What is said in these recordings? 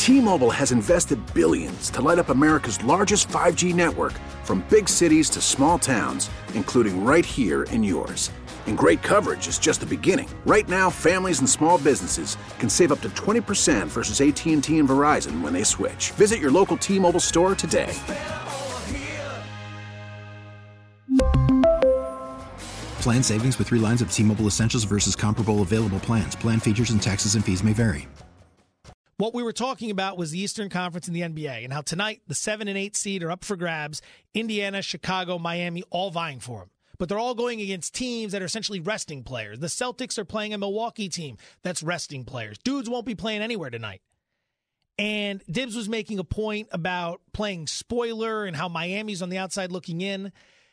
T-Mobile has invested billions to light up America's largest 5G network, from big cities to small towns, including right here in yours. And great coverage is just the beginning. Right now, families and small businesses can save up to 20% versus AT&T and Verizon when they switch. Visit your local T-Mobile store today. Plan savings with 3 lines of T-Mobile Essentials versus comparable available plans. Plan features and taxes and fees may vary. What we were talking about was the Eastern Conference in the NBA and how tonight the 7 and 8 seed are up for grabs. Indiana, Chicago, Miami, all vying for them. But they're all going against teams that are essentially resting players. The Celtics are playing a Milwaukee team that's resting players. Dudes won't be playing anywhere tonight. And Dibbs was making a point about playing spoiler and how Miami's on the outside looking in.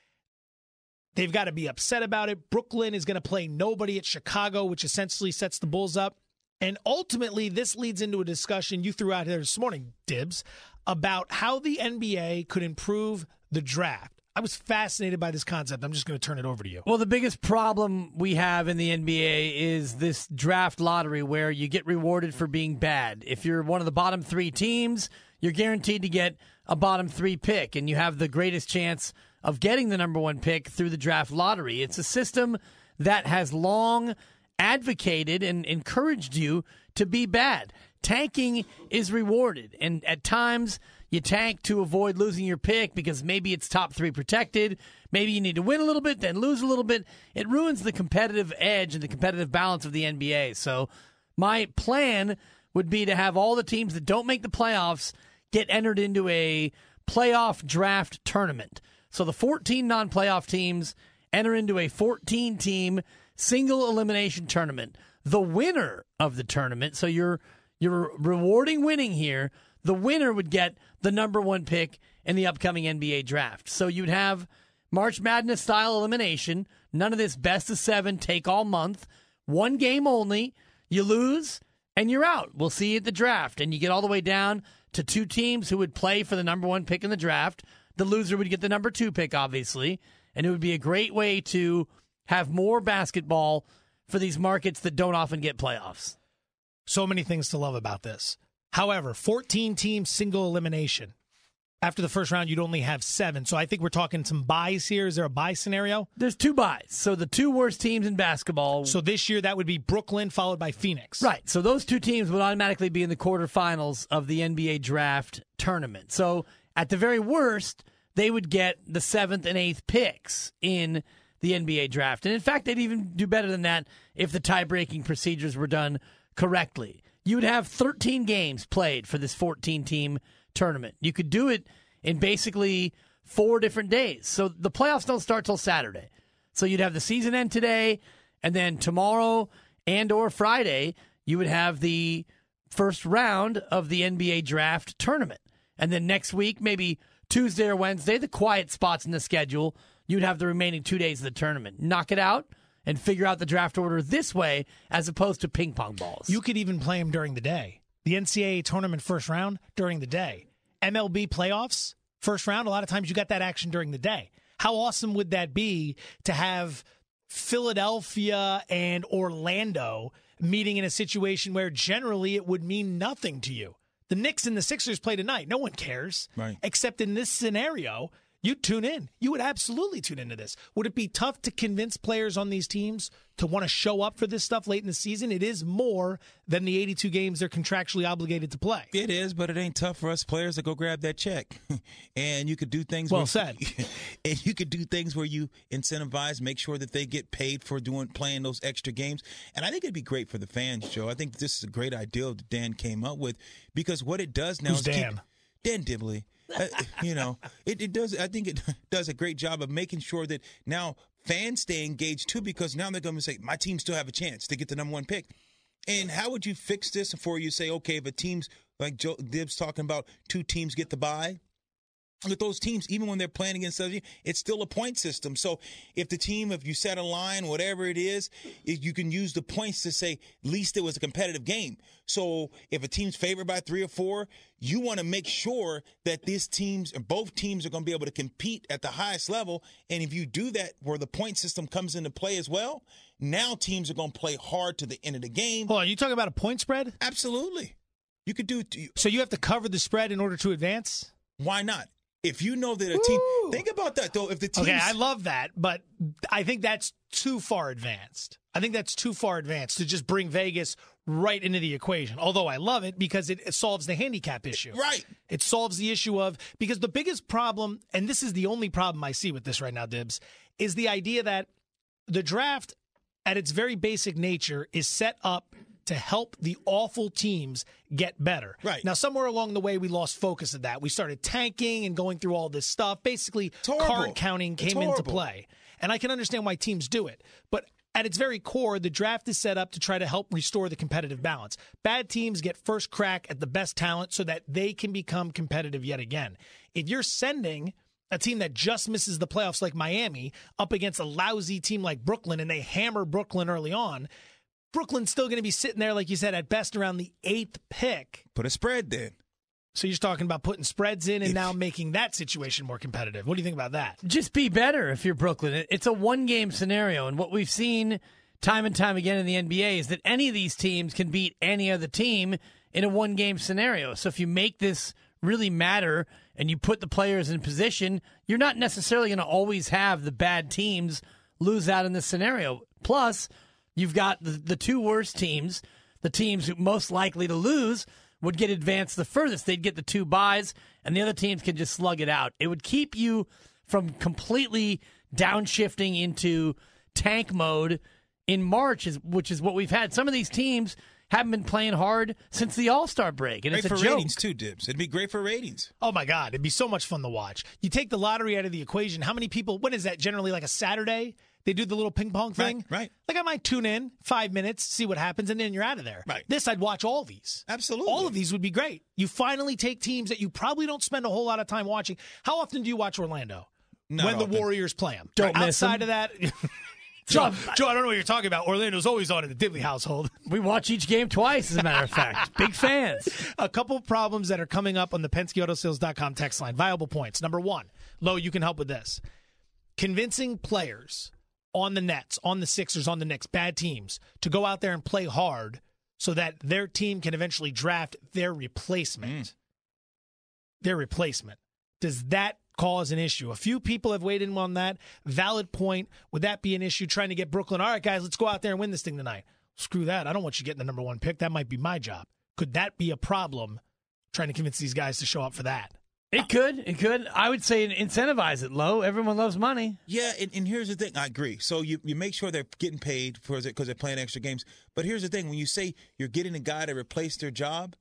They've got to be upset about it. Brooklyn is going to play nobody at Chicago, which essentially sets the Bulls up. And ultimately, this leads into a discussion you threw out here this morning, Dibbs, about how the NBA could improve the draft. I was fascinated by this concept. I'm just going to turn it over to you. Well, the biggest problem we have in the NBA is this draft lottery where you get rewarded for being bad. If you're one of the bottom 3 teams, you're guaranteed to get a bottom 3 pick, and you have the greatest chance of getting the number 1 pick through the draft lottery. It's a system that has long advocated and encouraged you to be bad. Tanking is rewarded, and at times you tank to avoid losing your pick because maybe it's top 3 protected. Maybe you need to win a little bit, then lose a little bit. It ruins the competitive edge and the competitive balance of the NBA. So my plan would be to have all the teams that don't make the playoffs get entered into a playoff draft tournament. So the 14 non-playoff teams enter into a 14-team single elimination tournament. The winner of the tournament, so you're rewarding winning here, the winner would get the number 1 pick in the upcoming NBA draft. So you'd have March Madness style elimination, none of this best of 7, take all month, 1 game only, you lose, and you're out. We'll see you at the draft. And you get all the way down to 2 teams who would play for the number 1 pick in the draft. The loser would get the number 2 pick, obviously. And it would be a great way to have more basketball for these markets that don't often get playoffs. So many things to love about this. However, 14-team single elimination. After the first round, you'd only have 7. So I think we're talking some buys here. Is there a buy scenario? There's 2 buys. So the 2 worst teams in basketball. So this year, that would be Brooklyn followed by Phoenix. Right. So those 2 teams would automatically be in the quarterfinals of the NBA draft tournament. So at the very worst, they would get the 7th and 8th picks in the NBA draft. And in fact, they'd even do better than that if the tie-breaking procedures were done correctly. You would have 13 games played for this 14-team tournament. You could do it in basically 4 different days. So the playoffs don't start till Saturday. So you'd have the season end today, and then tomorrow and or Friday, you would have the first round of the NBA draft tournament. And then next week, maybe Tuesday or Wednesday, the quiet spots in the schedule, you'd have the remaining 2 days of the tournament. Knock it out and figure out the draft order this way as opposed to ping pong balls. You could even play them during the day. The NCAA tournament first round during the day. MLB playoffs first round, a lot of times you got that action during the day. How awesome would that be to have Philadelphia and Orlando meeting in a situation where generally it would mean nothing to you? The Knicks and the Sixers play tonight. No one cares. Right. Except in this scenario, you'd tune in. You would absolutely tune into this. Would it be tough to convince players on these teams to want to show up for this stuff late in the season? It is more than the 82 games they're contractually obligated to play. It is, but it ain't tough for us players to go grab that check. And you could do things. Well said. And you could do things where you incentivize, make sure that they get paid for playing those extra games. And I think it'd be great for the fans, Joe. I think this is a great idea that Dan came up with, because what it does now Who's is Dan? Dan Dibley. It does. I think it does a great job of making sure that now fans stay engaged too, because now they're going to say, my team still have a chance to get the number 1 pick. And how would you fix this before you say, okay, if a team's like Joe Dibbs talking about 2 teams get the bye? With those teams, even when they're playing against other teams, it's still a point system. So if the team, if you set a line, whatever it is, you can use the points to say, at least it was a competitive game. So if a team's favored by 3 or 4, you want to make sure that these teams, or both teams, are going to be able to compete at the highest level. And if you do that where the point system comes into play as well, now teams are going to play hard to the end of the game. Hold on, you talking about a point spread? Absolutely. You could do. So you have to cover the spread in order to advance? Why not? If you know that a team, think about that though. If the team, okay, I love that, but I think that's too far advanced. I think that's too far advanced to just bring Vegas right into the equation. Although I love it because it solves the handicap issue. Right. It solves the issue of, because the biggest problem, and this is the only problem I see with this right now, Dibs, is the idea that the draft at its very basic nature is set up to help the awful teams get better. Right. Now, somewhere along the way, we lost focus of that. We started tanking and going through all this stuff. Basically, card counting came into play. And I can understand why teams do it. But at its very core, the draft is set up to try to help restore the competitive balance. Bad teams get first crack at the best talent so that they can become competitive yet again. If you're sending a team that just misses the playoffs like Miami up against a lousy team like Brooklyn and they hammer Brooklyn early on, Brooklyn's still going to be sitting there, like you said, at best around the 8th pick. Put a spread then. So you're talking about putting spreads in and now making that situation more competitive. What do you think about that? Just be better if you're Brooklyn. It's a one-game scenario, and what we've seen time and time again in the NBA is that any of these teams can beat any other team in a one-game scenario. So if you make this really matter and you put the players in position, you're not necessarily going to always have the bad teams lose out in this scenario. Plus, you've got the two worst teams, the teams who most likely to lose, would get advanced the furthest. They'd get the 2 buys, and the other teams can just slug it out. It would keep you from completely downshifting into tank mode in March, which is what we've had. Some of these teams haven't been playing hard since the All-Star break, and great it's a for joke. Ratings too, Dibs. It'd be great for ratings. Oh, my God. It'd be so much fun to watch. You take the lottery out of the equation. How many people, when is that, generally like a Saturday? They do the little ping pong thing. Right. Like I might tune in 5 minutes, see what happens, and then you're out of there. Right. This, I'd watch all these. Absolutely. All of these would be great. You finally take teams that you probably don't spend a whole lot of time watching. How often do you watch Orlando? Not when often. the Warriors play them. Don't miss Outside them. of that, Joe, I don't know what you're talking about. Orlando's always on in the Dibley household. We watch each game twice, as a matter of fact. Big fans. A couple of problems that are coming up on the PenskeAutoSales.com text line. Viable points. Number one, Lo, you can help with this. Convincing players on the Nets, on the Sixers, on the Knicks, bad teams, to go out there and play hard so that their team can eventually draft their replacement. Their replacement. Does that cause an issue? A few people have weighed in on that. Valid point. Would that be an issue trying to get Brooklyn? All right, guys, let's go out there and win this thing tonight. Screw that. I don't want you getting the number 1 pick. That might be my job. Could that be a problem trying to convince these guys to show up for that? It could. I would say incentivize it, Lo. Everyone loves money. Yeah, and here's the thing. I agree. So you make sure they're getting paid because they're playing extra games. But here's the thing. When you say you're getting a guy to replace their job,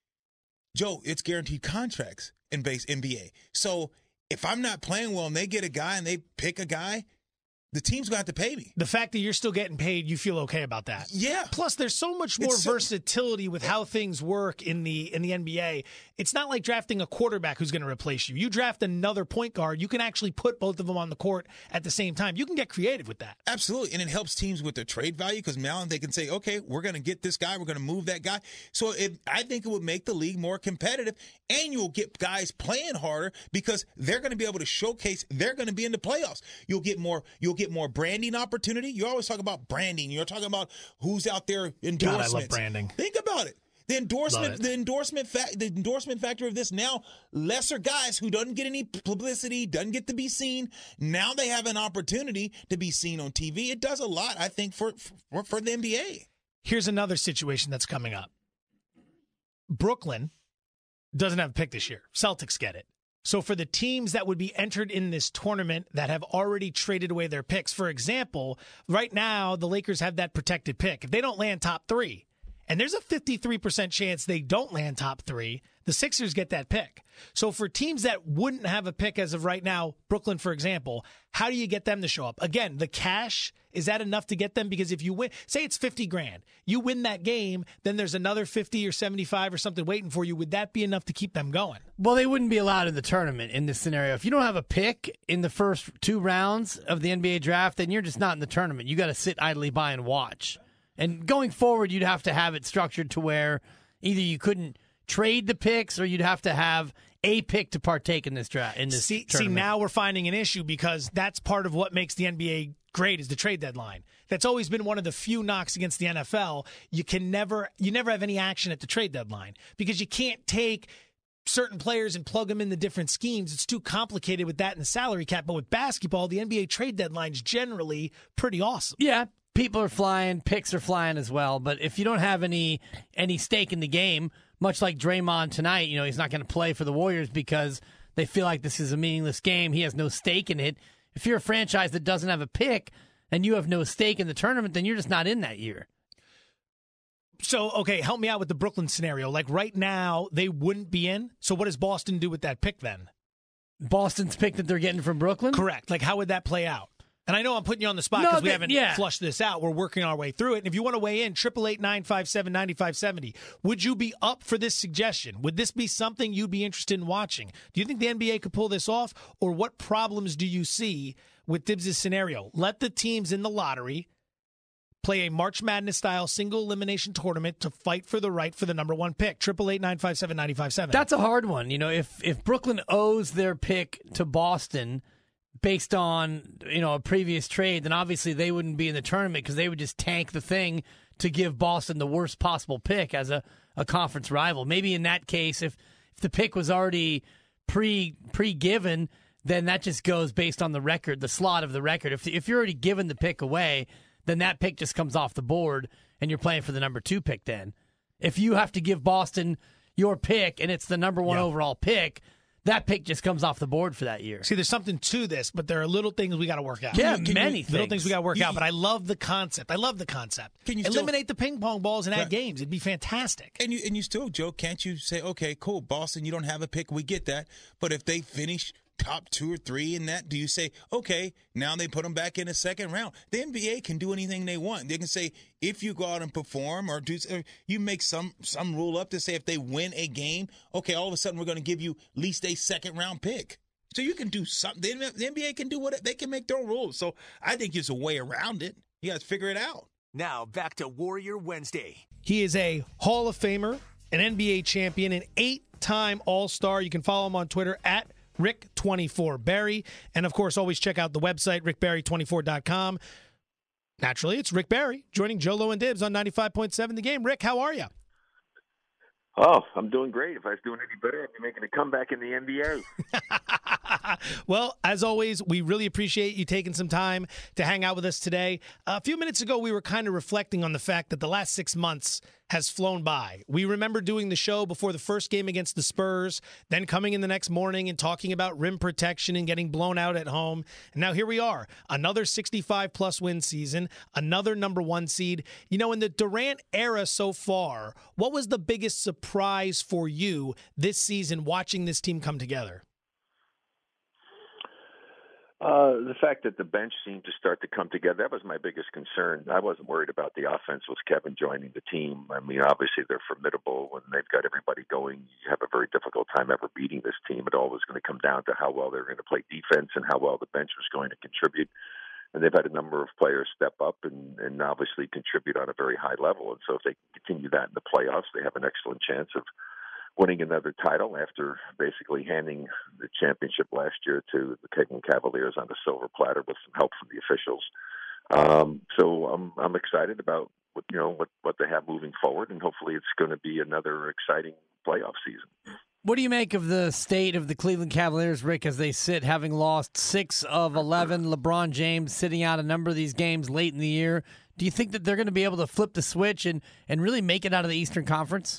Joe, it's guaranteed contracts in base NBA. So if I'm not playing well and they get a guy and they pick a guy, the team's going to have to pay me. The fact that you're still getting paid, you feel okay about that. Yeah. Plus, there's so much more versatility with how things work in the NBA. It's not like drafting a quarterback who's going to replace you. You draft another point guard, you can actually put both of them on the court at the same time. You can get creative with that. Absolutely. And it helps teams with their trade value because now they can say, okay, we're going to get this guy. We're going to move that guy. So I think it would make the league more competitive, and you'll get guys playing harder because they're going to be able to showcase they're going to be in the playoffs. You'll get more branding opportunity. You always talk about branding. You're talking about who's out there endorsements. God, I love branding. Think about it. The endorsement factor of this now, lesser guys who doesn't get any publicity, doesn't get to be seen. Now they have an opportunity to be seen on TV. It does a lot, I think, for the NBA. Here's another situation that's coming up. Brooklyn doesn't have a pick this year. Celtics get it. So for the teams that would be entered in this tournament that have already traded away their picks, for example, right now the Lakers have that protected pick. If they don't land top 3, and there's a 53% chance they don't land top 3, the Sixers get that pick. So for teams that wouldn't have a pick as of right now, Brooklyn, for example, how do you get them to show up? Again, the cash, is that enough to get them? Because if you win, say it's $50,000, you win that game, then there's another 50 or 75 or something waiting for you. Would that be enough to keep them going? Well, they wouldn't be allowed in the tournament in this scenario. If you don't have a pick in the first 2 rounds of the NBA draft, then you're just not in the tournament. You got to sit idly by and watch. And going forward, you'd have to have it structured to where either you couldn't trade the picks, or you'd have to have a pick to partake in this draft. See, tournament. now we're finding an issue because that's part of what makes the NBA great is the trade deadline. That's always been one of the few knocks against the NFL. You never have any action at the trade deadline because you can't take certain players and plug them in the different schemes. It's too complicated with that in the salary cap. But with basketball, the NBA trade deadline's generally pretty awesome. Yeah, people are flying, picks are flying as well. But if you don't have any stake in the game, much like Draymond tonight, he's not going to play for the Warriors because they feel like this is a meaningless game. He has no stake in it. If you're a franchise that doesn't have a pick and you have no stake in the tournament, then you're just not in that year. So, okay, help me out with the Brooklyn scenario. Like right now, they wouldn't be in. So what does Boston do with that pick then? Boston's pick that they're getting from Brooklyn? Correct. Like how would that play out? And I know I'm putting you on the spot because we haven't flushed this out. We're working our way through it. And if you want to weigh in, 888-957-9570. Would you be up for this suggestion? Would this be something you'd be interested in watching? Do you think the NBA could pull this off? Or what problems do you see with Tibbs' scenario? Let the teams in the lottery play a March Madness-style single-elimination tournament to fight for the right for the number one pick. 888-957-9570. That's a hard one. If Brooklyn owes their pick to Boston based on a previous trade, then obviously they wouldn't be in the tournament because they would just tank the thing to give Boston the worst possible pick as a conference rival. Maybe in that case, if the pick was already pre-given, then that just goes based on the record, the slot of the record. If you're already given the pick away, then that pick just comes off the board and you're playing for the number 2 pick then. If you have to give Boston your pick and it's the number 1 overall pick, that pick just comes off the board for that year. See, there's something to this, but there are little things we got to work out. Yeah, many little things we got to work out, but I love the concept. Can you eliminate the ping pong balls and add games? It'd be fantastic. And you still, Joe, can't you say, okay, cool, Boston, you don't have a pick, we get that, but if they finish top 2 or 3 in that, do you say, okay, now they put them back in a second round? The NBA can do anything they want. They can say, if you go out and perform or you make some rule up to say if they win a game, okay, all of a sudden we're going to give you at least a second round pick. So you can do something. The NBA can do what they can make their own rules. So I think there's a way around it. You guys figure it out. Now back to Warrior Wednesday. He is a Hall of Famer, an NBA champion, an 8-time All-Star. You can follow him on Twitter at Rick24Barry. And, of course, always check out the website, rickbarry24.com. Naturally, it's Rick Barry joining Joe Low and Dibs on 95.7 The Game. Rick, how are you? Oh, I'm doing great. If I was doing any better, I'd be making a comeback in the NBA. Well, as always, we really appreciate you taking some time to hang out with us today. A few minutes ago, we were kind of reflecting on the fact that the last 6 months has flown by. We remember doing the show before the first game against the Spurs, then coming in the next morning and talking about rim protection and getting blown out at home. And now here we are, another 65-plus win season, another number 1 seed. In the Durant era so far, what was the biggest surprise for you this season watching this team come together? The fact that the bench seemed to start to come together, that was my biggest concern. I wasn't worried about the offense with Kevin joining the team. I mean, obviously they're formidable. When they've got everybody going, you have a very difficult time ever beating this team. It all was going to come down to how well they were going to play defense and how well the bench was going to contribute. And they've had a number of players step up and obviously contribute on a very high level. And so if they continue that in the playoffs, they have an excellent chance of winning another title after basically handing the championship last year to the Cleveland Cavaliers on a silver platter with some help from the officials. So I'm excited about what they have moving forward, and hopefully it's going to be another exciting playoff season. What do you make of the state of the Cleveland Cavaliers, Rick, as they sit, having lost 6 of 11, LeBron James sitting out a number of these games late in the year? Do you think that they're going to be able to flip the switch and really make it out of the Eastern Conference?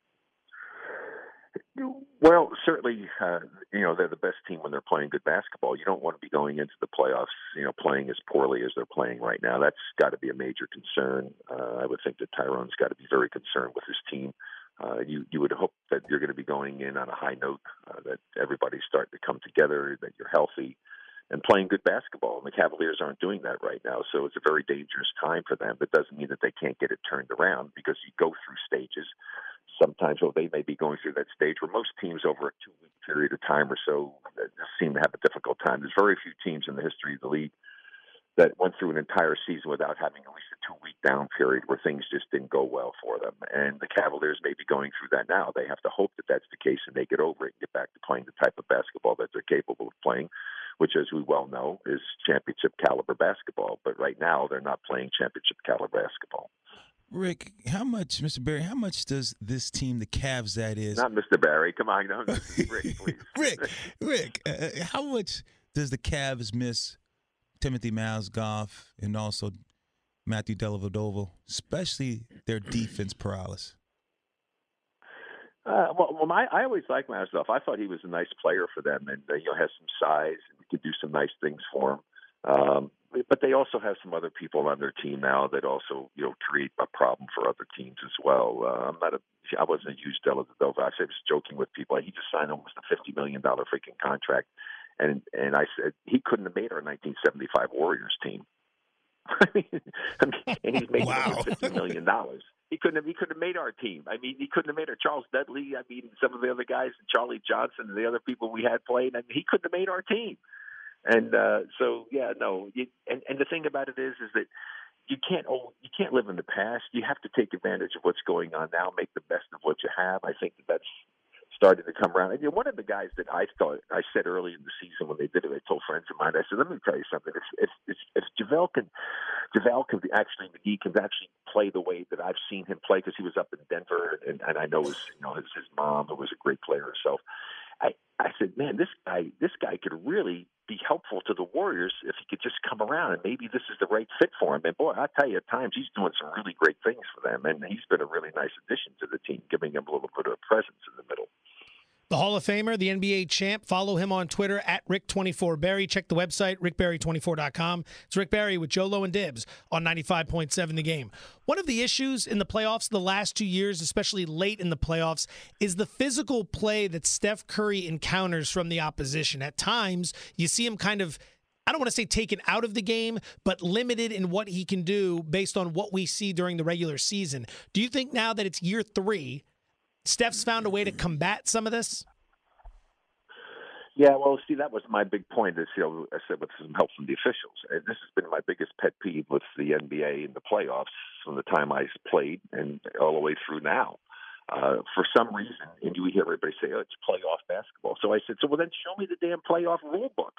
Well, certainly, they're the best team when they're playing good basketball. You don't want to be going into the playoffs, playing as poorly as they're playing right now. That's got to be a major concern. I would think that Tyrone's got to be very concerned with his team. You would hope that you're going to be going in on a high note, that everybody's starting to come together, that you're healthy and playing good basketball. And the Cavaliers aren't doing that right now, so it's a very dangerous time for them. That doesn't mean that they can't get it turned around, because you go through stages. Sometimes they may be going through that stage where most teams over a 2-week period of time or so seem to have a difficult time. There's very few teams in the history of the league that went through an entire season without having at least a 2-week down period where things just didn't go well for them. And the Cavaliers may be going through that now. They have to hope that that's the case and they get over it and get back to playing the type of basketball that they're capable of playing, which, as we well know, is championship caliber basketball. But right now, they're not playing championship caliber basketball. Rick, Mr. Barry, how much does this team, the Cavs, that is? Not Mr. Barry. Come on, no, Rick, please. Rick, how much does the Cavs miss Timothy Mozgov and also Matthew Dellavedova, especially their defense paralysis? I always liked Mozgov. I thought he was a nice player for them, and has some size and could do some nice things for him. But they also have some other people on their team now that also create a problem for other teams as well. I wasn't a huge Dellavedova. I was joking with people. He just signed almost a $50 million freaking contract. And I said he couldn't have made our 1975 Warriors team. And he's making $50 million. He couldn't have made our team. I mean, he couldn't have made our Charles Dudley. I mean, some of the other guys, Charlie Johnson, and the other people we had playing. I mean, he couldn't have made our team. And and the thing about it is that you can't live in the past. You have to take advantage of what's going on now, make the best of what you have. I think that's started to come around. And one of the guys that I said early in the season when they did it, I told friends of mine, I said, let me tell you something. If JaVale McGee can actually play the way that I've seen him play, because he was up in Denver, and I know his mom, who was a great player herself. I said, man, this guy could really be helpful to the Warriors if he could just come around, and maybe this is the right fit for him. And boy, I tell you, at times he's doing some really great things for them, and he's been a really nice addition to the team, giving them a little bit of a presence in the middle. The Hall of Famer, the NBA champ. Follow him on Twitter at Rick24Barry. Check the website, rickbarry24.com. It's Rick Barry with Joe Low and Dibs on 95.7 The Game. One of the issues in the playoffs the last 2 years, especially late in the playoffs, is the physical play that Steph Curry encounters from the opposition. At times, you see him kind of, I don't want to say taken out of the game, but limited in what he can do based on what we see during the regular season. Do you think now that it's year 3, Steph's found a way to combat some of this? Yeah, well, see, that was my big point. Is I said with some help from the officials, and this has been my biggest pet peeve with the NBA in the playoffs from the time I played and all the way through now. For some reason, and you hear everybody say, "Oh, it's playoff basketball." So I said, "So well, then show me the damn playoff rule book."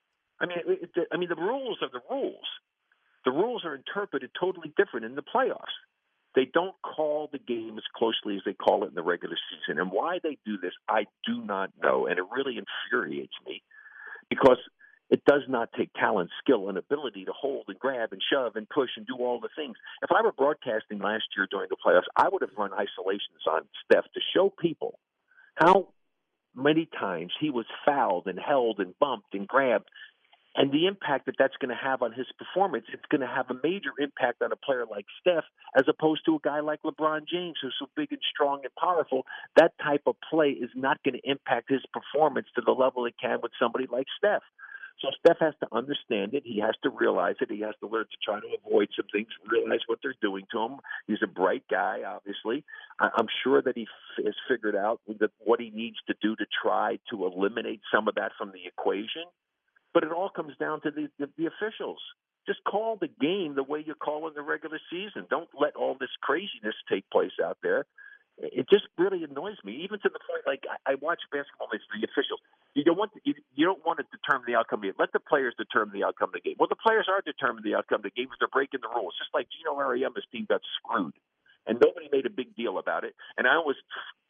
I mean, the rules are the rules. The rules are interpreted totally different in the playoffs. They don't call the game as closely as they call it in the regular season. And why they do this, I do not know. And it really infuriates me because it does not take talent, skill, and ability to hold and grab and shove and push and do all the things. If I were broadcasting last year during the playoffs, I would have run isolations on Steph to show people how many times he was fouled and held and bumped and grabbed. And the impact that that's going to have on his performance, it's going to have a major impact on a player like Steph as opposed to a guy like LeBron James, who's so big and strong and powerful. That type of play is not going to impact his performance to the level it can with somebody like Steph. So Steph has to understand it. He has to realize it. He has to learn to try to avoid some things, realize what they're doing to him. He's a bright guy, obviously. I'm sure that he has figured out what he needs to do to try to eliminate some of that from the equation. But it all comes down to the officials. Just call the game the way you call in the regular season. Don't let all this craziness take place out there. It just really annoys me, even to the point, like, I watch basketball, it's the officials. You don't want to determine the outcome of the game. Let the players determine the outcome of the game. Well, the players are determining the outcome of the game because they're breaking the rules. Just like Gino Ariema's team got screwed. And nobody made a big deal about it. And I always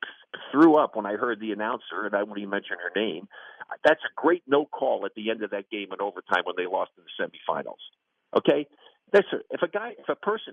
threw up when I heard the announcer, and I wouldn't even mention her name. That's a great no call at the end of that game in overtime when they lost in the semifinals. Okay? If a person,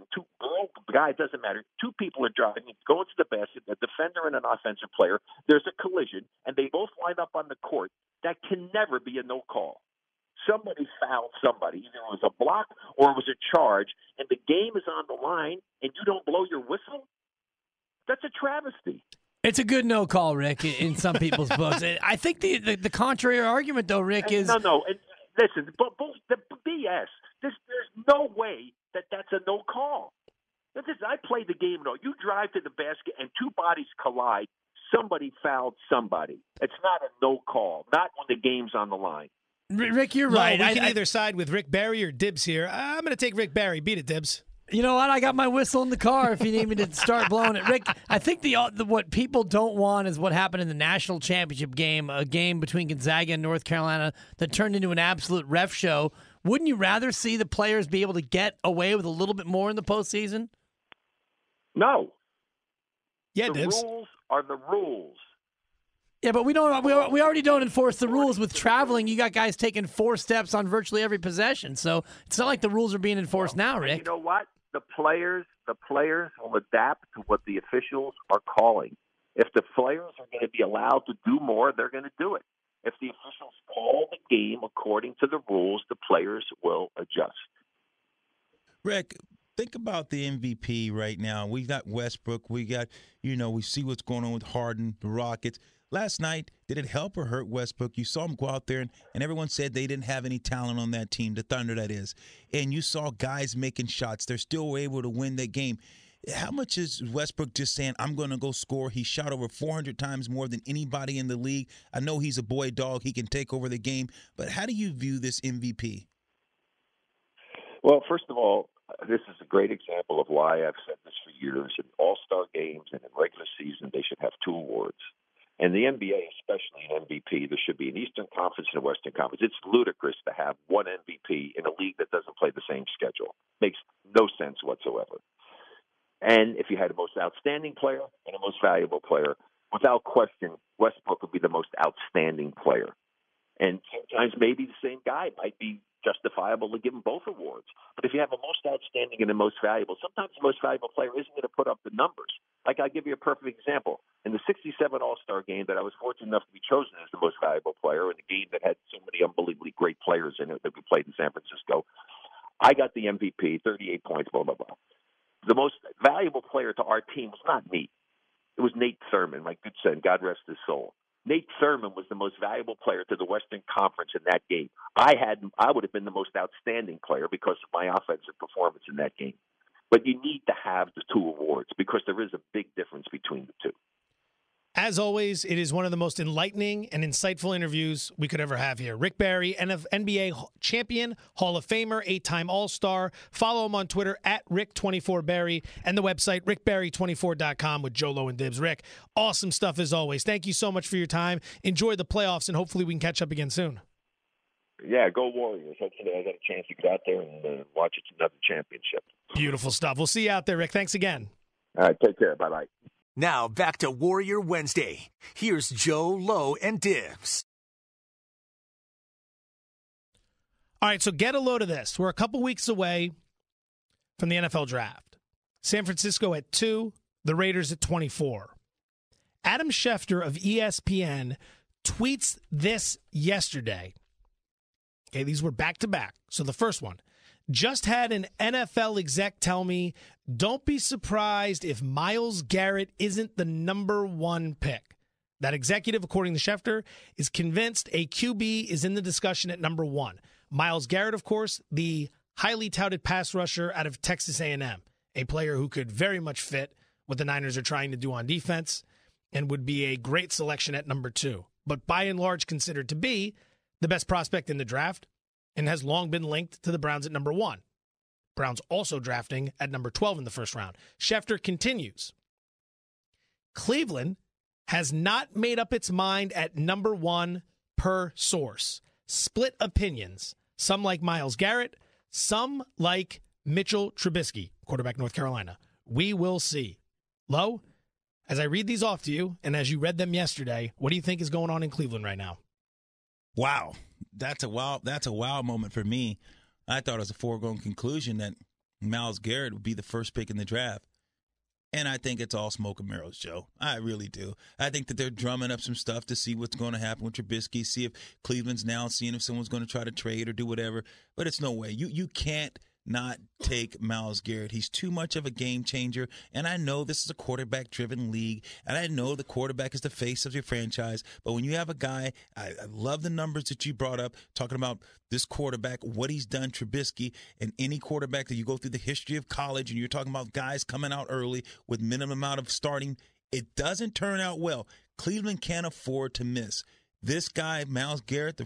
doesn't matter, 2 people are driving, going to the basket, a defender and an offensive player, there's a collision, and they both line up on the court, that can never be a no call. Somebody fouled somebody. Either it was a block or it was a charge, and the game is on the line, and you don't blow your whistle? That's a travesty. It's a good no call, Rick, in some people's books. I think the contrary argument, though, Rick, is... No. And listen, the BS. There's no way that's a no call. Listen, I played the game. No, you drive to the basket and 2 bodies collide. Somebody fouled somebody. It's not a no call. Not when the game's on the line. Rick, you're right. We can either side with Rick Barry or Dibs here. I'm going to take Rick Barry. Beat it, Dibs. You know what? I got my whistle in the car if you need me to start blowing it. Rick, I think the what people don't want is what happened in the national championship game, a game between Gonzaga and North Carolina that turned into an absolute ref show. Wouldn't you rather see the players be able to get away with a little bit more in the postseason? No. Yeah, the Dibs. rules are the rules. Yeah, but we don't. We already don't enforce the rules with traveling. You got guys taking 4 steps on virtually every possession, so it's not like the rules are being enforced now, Rick. You know what? The players will adapt to what the officials are calling. If the players are going to be allowed to do more, they're going to do it. If the officials call the game according to the rules, the players will adjust. Rick, think about the MVP right now. We got Westbrook. We got, we see what's going on with Harden, the Rockets. Last night, did it help or hurt Westbrook? You saw him go out there, and everyone said they didn't have any talent on that team, the Thunder, that is. And you saw guys making shots. They're still able to win that game. How much is Westbrook just saying, I'm going to go score? He shot over 400 times more than anybody in the league. I know he's a boy dog. He can take over the game. But how do you view this MVP? Well, first of all, this is a great example of why I've said this for years. In all-star games and in regular season, they should have 2 awards. And the NBA, especially an MVP, there should be an Eastern Conference and a Western Conference. It's ludicrous to have one MVP in a league that doesn't play the same schedule. Makes no sense whatsoever. And if you had a most outstanding player and a most valuable player, without question, Westbrook would be the most outstanding player. And sometimes maybe the same guy might be justifiable to give them both awards. But if you have a most outstanding and a most valuable, sometimes the most valuable player isn't going to put up the numbers. Like, I'll give you a perfect example. In the 67 All-Star game that I was fortunate enough to be chosen as the most valuable player, in a game that had so many unbelievably great players in it that we played in San Francisco, I got the MVP, 38 points, blah, blah, blah. The most valuable player to our team was not me. It was Nate Thurman, my good son, God rest his soul. Nate Thurman was the most valuable player to the Western Conference in that game. I would have been the most outstanding player because of my offensive performance in that game. But you need to have the 2 awards because there is a big difference between the 2. As always, it is one of the most enlightening and insightful interviews we could ever have here. Rick Barry, NBA champion, Hall of Famer, 8-time All-Star. Follow him on Twitter at Rick24Barry and the website rickbarry24.com with Jolo and Dibs. Rick, awesome stuff as always. Thank you so much for your time. Enjoy the playoffs, and hopefully we can catch up again soon. Yeah, go Warriors. Hopefully I got a chance to get out there and watch another championship. Beautiful stuff. We'll see you out there, Rick. Thanks again. All right, take care. Bye-bye. Now back to Warrior Wednesday. Here's Joe, Lowe, and Dibs. All right, so get a load of this. We're a couple weeks away from the NFL draft. San Francisco at 2, the Raiders at 24. Adam Schefter of ESPN tweets this yesterday. Okay, these were back-to-back. So the first one. Just had an NFL exec tell me, don't be surprised if Myles Garrett isn't the number 1 pick. That executive, according to Schefter, is convinced a QB is in the discussion at number 1. Myles Garrett, of course, the highly touted pass rusher out of Texas A&M, a player who could very much fit what the Niners are trying to do on defense and would be a great selection at number 2. But by and large considered to be the best prospect in the draft, and has long been linked to the Browns at number 1. Browns also drafting at number 12 in the first round. Schefter continues. Cleveland has not made up its mind at number 1 per source. Split opinions. Some like Myles Garrett, some like Mitchell Trubisky, quarterback North Carolina. We will see. Lowe, as I read these off to you, and as you read them yesterday, what do you think is going on in Cleveland right now? Wow. That's a wow moment for me. I thought it was a foregone conclusion that Myles Garrett would be the first pick in the draft. And I think it's all smoke and mirrors, Joe. I really do. I think that they're drumming up some stuff to see what's going to happen with Trubisky, see if Cleveland's now seeing if someone's going to try to trade or do whatever. But it's no way. You can't not take Myles Garrett. He's too much of a game changer. And I know this is a quarterback-driven league, and I know the quarterback is the face of your franchise. But when you have a guy, I love the numbers that you brought up, talking about this quarterback, what he's done, Trubisky, and any quarterback that you go through the history of college, and you're talking about guys coming out early with minimum amount of starting, it doesn't turn out well. Cleveland can't afford to miss. This guy, Myles Garrett,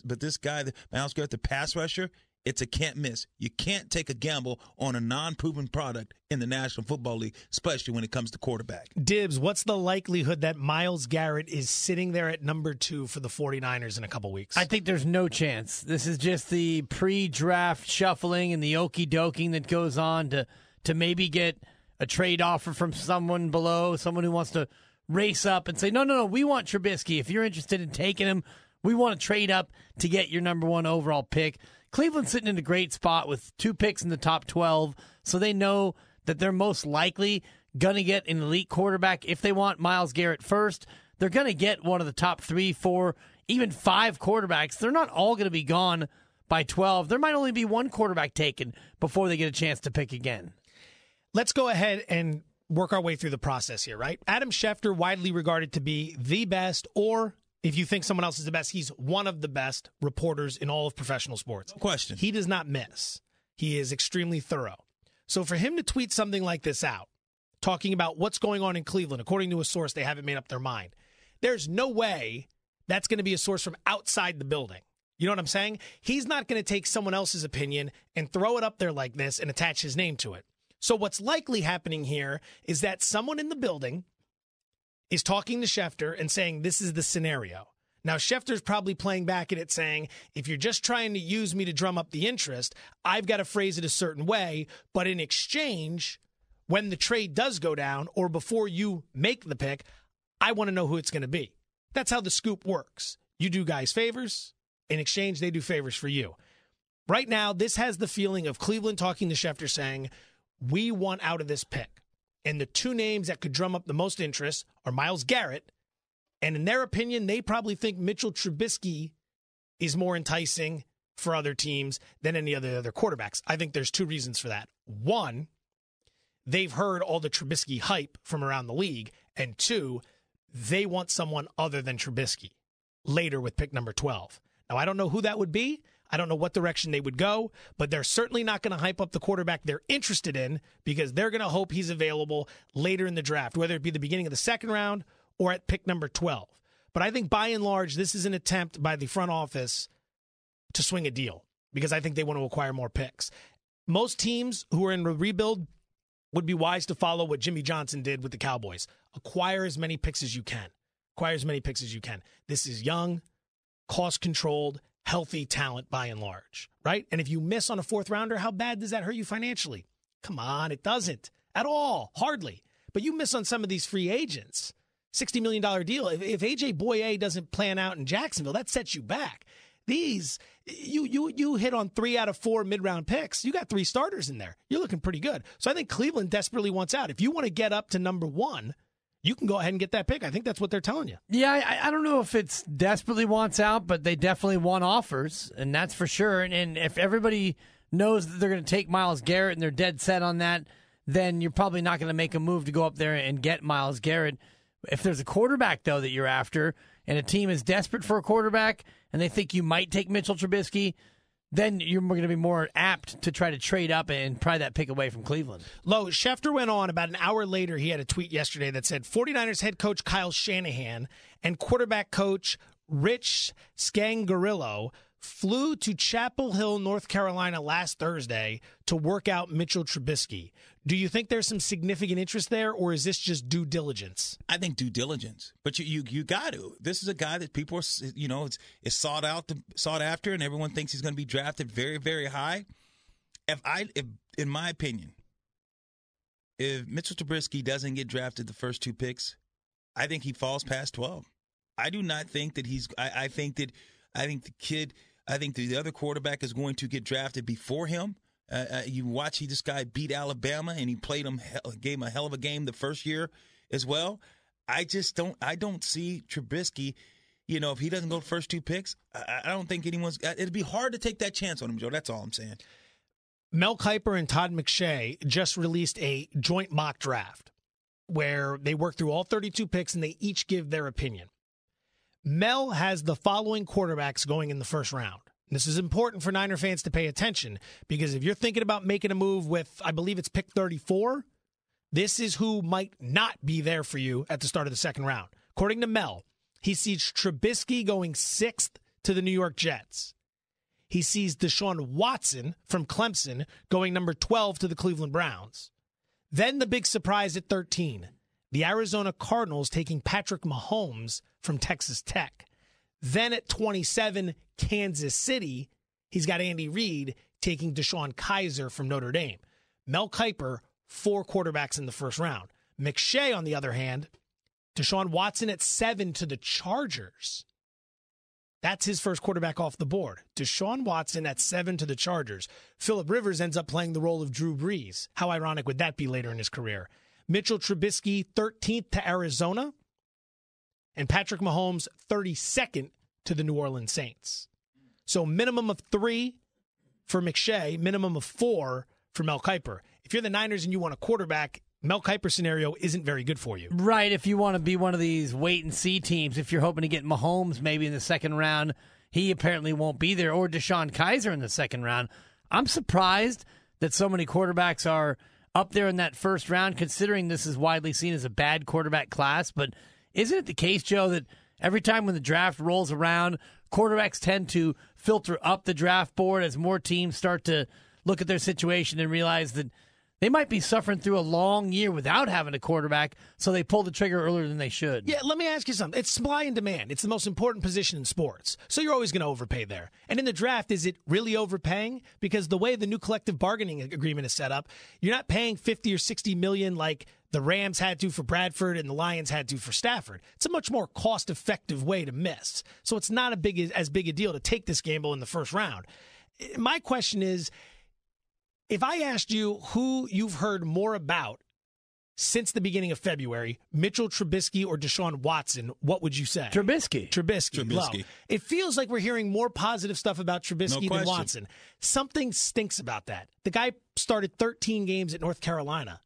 Myles Garrett, the pass rusher, it's a can't miss. You can't take a gamble on a non-proven product in the National Football League, especially when it comes to quarterback. Dibs, what's the likelihood that Myles Garrett is sitting there at number 2 for the 49ers in a couple weeks? I think there's no chance. This is just the pre-draft shuffling and the okey-doking that goes on to maybe get a trade offer from someone below, someone who wants to race up and say, no, we want Trubisky. If you're interested in taking him, we want to trade up to get your number 1 overall pick. Cleveland's sitting in a great spot with 2 picks in the top 12, so they know that they're most likely going to get an elite quarterback. If they want Myles Garrett first, they're going to get one of the top 3, 4, even 5 quarterbacks. They're not all going to be gone by 12. There might only be 1 quarterback taken before they get a chance to pick again. Let's go ahead and work our way through the process here, right? Adam Schefter, widely regarded to be the best, or if you think someone else is the best, he's one of the best reporters in all of professional sports. No question. He does not miss. He is extremely thorough. So for him to tweet something like this out, talking about what's going on in Cleveland, according to a source, they haven't made up their mind. There's no way that's going to be a source from outside the building. You know what I'm saying? He's not going to take someone else's opinion and throw it up there like this and attach his name to it. So what's likely happening here is that someone in the building is talking to Schefter and saying, this is the scenario. Now, Schefter's probably playing back at it saying, if you're just trying to use me to drum up the interest, I've got to phrase it a certain way. But in exchange, when the trade does go down or before you make the pick, I want to know who it's going to be. That's how the scoop works. You do guys favors. In exchange, they do favors for you. Right now, this has the feeling of Cleveland talking to Schefter saying, we want out of this pick. And the 2 names that could drum up the most interest are Myles Garrett, and in their opinion, they probably think Mitchell Trubisky is more enticing for other teams than any other quarterbacks. I think there's 2 reasons for that. 1, they've heard all the Trubisky hype from around the league, and 2, they want someone other than Trubisky later with pick number 12. Now, I don't know who that would be. I don't know what direction they would go, but they're certainly not going to hype up the quarterback they're interested in because they're going to hope he's available later in the draft, whether it be the beginning of the 2nd round or at pick number 12. But I think by and large, this is an attempt by the front office to swing a deal because I think they want to acquire more picks. Most teams who are in a rebuild would be wise to follow what Jimmy Johnson did with the Cowboys. Acquire as many picks as you can. This is young, cost-controlled, healthy talent by and large, right? And if you miss on a 4th rounder, how bad does that hurt you financially? Come on, it doesn't at all, hardly. But you miss on some of these free agents. $60 million deal. If A.J. Boye doesn't plan out in Jacksonville, that sets you back. These, you hit on 3 out of 4 mid-round picks. You got 3 starters in there. You're looking pretty good. So I think Cleveland desperately wants out. If you want to get up to number 1, you can go ahead and get that pick. I think that's what they're telling you. Yeah, I don't know if it's desperately wants out, but they definitely want offers, and that's for sure. And if everybody knows that they're going to take Myles Garrett and they're dead set on that, then you're probably not going to make a move to go up there and get Myles Garrett. If there's a quarterback, though, that you're after, and a team is desperate for a quarterback, and they think you might take Mitchell Trubisky, then you're going to be more apt to try to trade up and pry that pick away from Cleveland. Lo, Schefter went on about an hour later. He had a tweet yesterday that said 49ers head coach Kyle Shanahan and quarterback coach Rich Scangarillo flew to Chapel Hill, North Carolina last Thursday to work out Mitchell Trubisky. Do you think there's some significant interest there, or is this just due diligence? I think due diligence, but you got to. This is a guy that people are, it's sought after, and everyone thinks he's going to be drafted very, very high. If in my opinion, if Mitchell Trubisky doesn't get drafted the first 2 picks, I think he falls past 12. I do not think that he's. I think the other quarterback is going to get drafted before him. You watch this guy beat Alabama, and he gave him a hell of a game the first year as well. I don't see Trubisky. If he doesn't go the first 2 picks, I don't think it'd be hard to take that chance on him, Joe. That's all I'm saying. Mel Kiper and Todd McShay just released a joint mock draft where they work through all 32 picks and they each give their opinion. Mel has the following quarterbacks going in the first round. This is important for Niner fans to pay attention because if you're thinking about making a move with, I believe it's pick 34, this is who might not be there for you at the start of the 2nd round. According to Mel, He sees Trubisky going 6th to the New York Jets. He sees Deshaun Watson from Clemson going number 12 to the Cleveland Browns. Then the big surprise at 13, the Arizona Cardinals taking Patrick Mahomes from Texas Tech. Then at 27, Kansas City, he's got Andy Reid taking Deshaun Kaiser from Notre Dame. Mel Kiper, 4 quarterbacks in the first round. McShay, on the other hand, Deshaun Watson at 7 to the Chargers. That's his first quarterback off the board. Deshaun Watson at 7 to the Chargers. Phillip Rivers ends up playing the role of Drew Brees. How ironic would that be later in his career? Mitchell Trubisky, 13th to Arizona. And Patrick Mahomes, 32nd to the New Orleans Saints. So minimum of 3 for McShay, minimum of 4 for Mel Kiper. If you're the Niners and you want a quarterback, Mel Kiper scenario isn't very good for you. Right, if you want to be one of these wait-and-see teams, if you're hoping to get Mahomes maybe in the second round, he apparently won't be there, or Deshaun Kaiser in the second round. I'm surprised that so many quarterbacks are up there in that first round, considering this is widely seen as a bad quarterback class. But isn't it the case, Joe, that every time when the draft rolls around, quarterbacks tend to filter up the draft board as more teams start to look at their situation and realize that they might be suffering through a long year without having a quarterback, so they pull the trigger earlier than they should. Yeah, let me ask you something. It's supply and demand. It's the most important position in sports. So you're always going to overpay there. And in the draft, is it really overpaying? Because the way the new collective bargaining agreement is set up, you're not paying $50 or $60 million like the Rams had to for Bradford and the Lions had to for Stafford. It's a much more cost-effective way to miss. So it's not as big a deal to take this gamble in the first round. My question is, if I asked you who you've heard more about since the beginning of February, Mitchell Trubisky or Deshaun Watson, what would you say? Trubisky. Low. It feels like we're hearing more positive stuff about Trubisky than Watson. Something stinks about that. The guy started 13 games at North Carolina.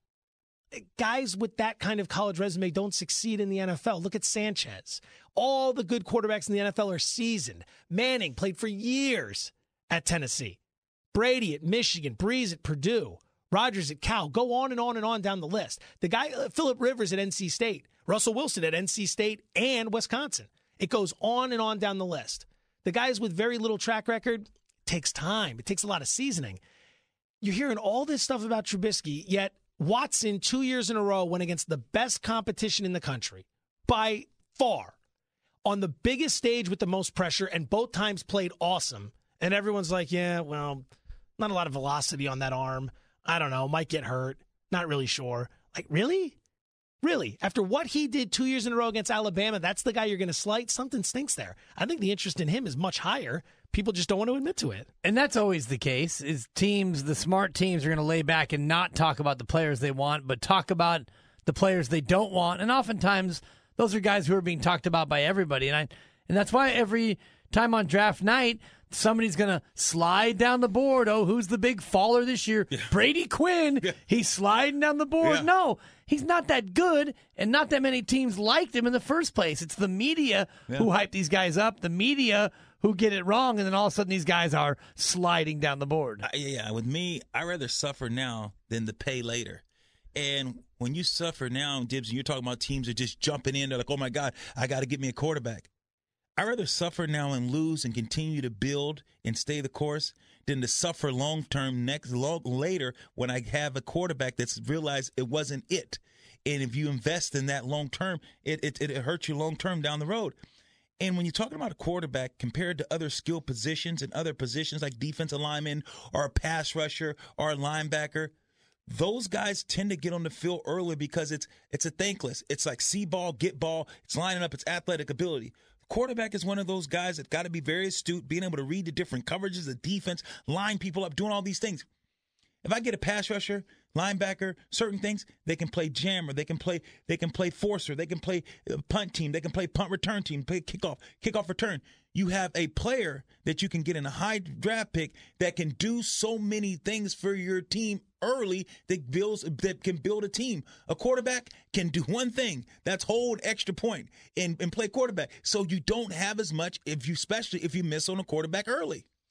Guys with that kind of college resume don't succeed in the NFL. Look at Sanchez. All the good quarterbacks in the NFL are seasoned. Manning played for years at Tennessee. Brady at Michigan, Breeze at Purdue, Rodgers at Cal. Go on and on and on down the list. The guy, Phillip Rivers at NC State, Russell Wilson at NC State and Wisconsin. It goes on and on down the list. The guys with very little track record, takes time. It takes a lot of seasoning. You're hearing all this stuff about Trubisky, yet Watson 2 years in a row went against the best competition in the country by far on the biggest stage with the most pressure, and both times played awesome. And everyone's like, yeah, well, not a lot of velocity on that arm. I don't know. Might get hurt. Not really sure. Like, really? Really? After what he did 2 years in a row against Alabama, that's the guy you're going to slight? Something stinks there. I think the interest in him is much higher. People just don't want to admit to it. And that's always the case, is teams, the smart teams, are going to lay back and not talk about the players they want, but talk about the players they don't want. And oftentimes, those are guys who are being talked about by everybody. And that's why every time on draft night, somebody's going to slide down the board. Oh, who's the big faller this year? Yeah. Brady Quinn. Yeah. He's sliding down the board. Yeah. No, he's not that good, and not that many teams liked him in the first place. It's the media who hype these guys up, the media who get it wrong, and then all of a sudden these guys are sliding down the board. With me, I'd rather suffer now than to pay later. And when you suffer now, Dibs, and you're talking about teams are just jumping in, they're like, oh, my God, I got to get me a quarterback. I'd rather suffer now and lose and continue to build and stay the course than to suffer long-term later when I have a quarterback that's realized it wasn't it. And if you invest in that long-term, it hurts you long-term down the road. And when you're talking about a quarterback compared to other skill positions and other positions like defensive lineman or a pass rusher or a linebacker, those guys tend to get on the field early because it's a thankless. It's like see ball, get ball. It's lining up. It's athletic ability. Quarterback is one of those guys that's got to be very astute, being able to read the different coverages, the defense, line people up, doing all these things. If I get a pass rusher, linebacker, certain things, they can play jammer, they can play forcer, they can play punt team, they can play punt return team, play kickoff return. You have a player that you can get in a high draft pick that can do so many things for your team early that can build a team. A quarterback can do one thing, that's hold extra point and play quarterback. So you don't have as much especially if you miss on a quarterback early.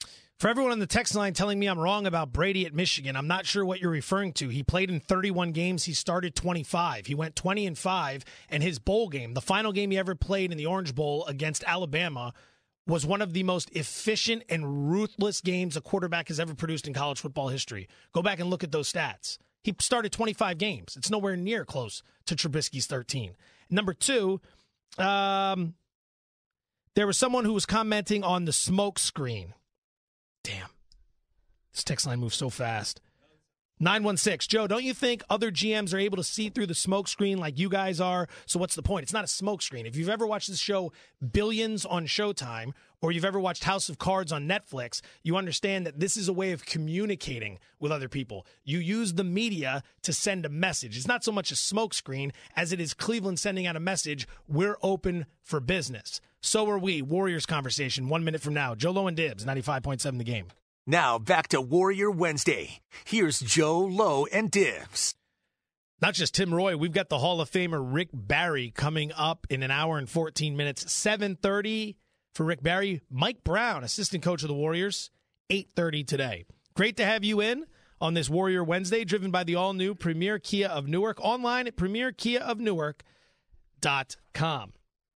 For everyone on the text line telling me I'm wrong about Brady at Michigan, I'm not sure what you're referring to. He played in 31 games. He started 25. He went 20-5, and his bowl game, the final game he ever played in the Orange Bowl against Alabama, was one of the most efficient and ruthless games a quarterback has ever produced in college football history. Go back and look at those stats. He started 25 games. It's nowhere near close to Trubisky's 13. Number two, there was someone who was commenting on the smoke screen. Damn. This text line moves so fast. 916. Joe, don't you think other GMs are able to see through the smoke screen like you guys are? So what's the point? It's not a smoke screen. If you've ever watched this show Billions on Showtime, or you've ever watched House of Cards on Netflix, you understand that this is a way of communicating with other people. You use the media to send a message. It's not so much a smoke screen as it is Cleveland sending out a message, we're open for business. So are we. Warriors conversation 1 minute from now. Joe Lowe and Dibs, 95.7 The Game. Now back to Warrior Wednesday. Here's Joe Lowe and Dibs. Not just Tim Roy, we've got the Hall of Famer Rick Barry coming up in an hour and 14 minutes. 7:30 for Rick Barry. Mike Brown, assistant coach of the Warriors, 8:30 today. Great to have you in on this Warrior Wednesday, driven by the all-new Premier Kia of Newark. Online at premierkiaofnewark.com.